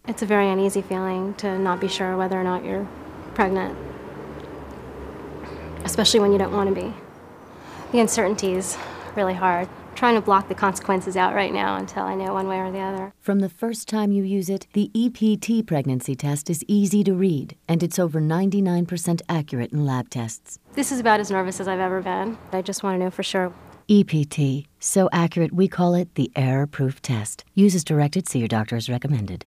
It's a very uneasy feeling to not be sure whether or not you're pregnant, especially when you don't want to be. The uncertainty is really hard. I'm trying to block the consequences out right now until I know one way or the other. From the first time you use it, the EPT pregnancy test is easy to read, and it's over 99% accurate in lab tests. This is about as nervous as I've ever been. I just want to know for sure. EPT, so accurate we call it the error-proof test. Use as directed, see your doctor as recommended.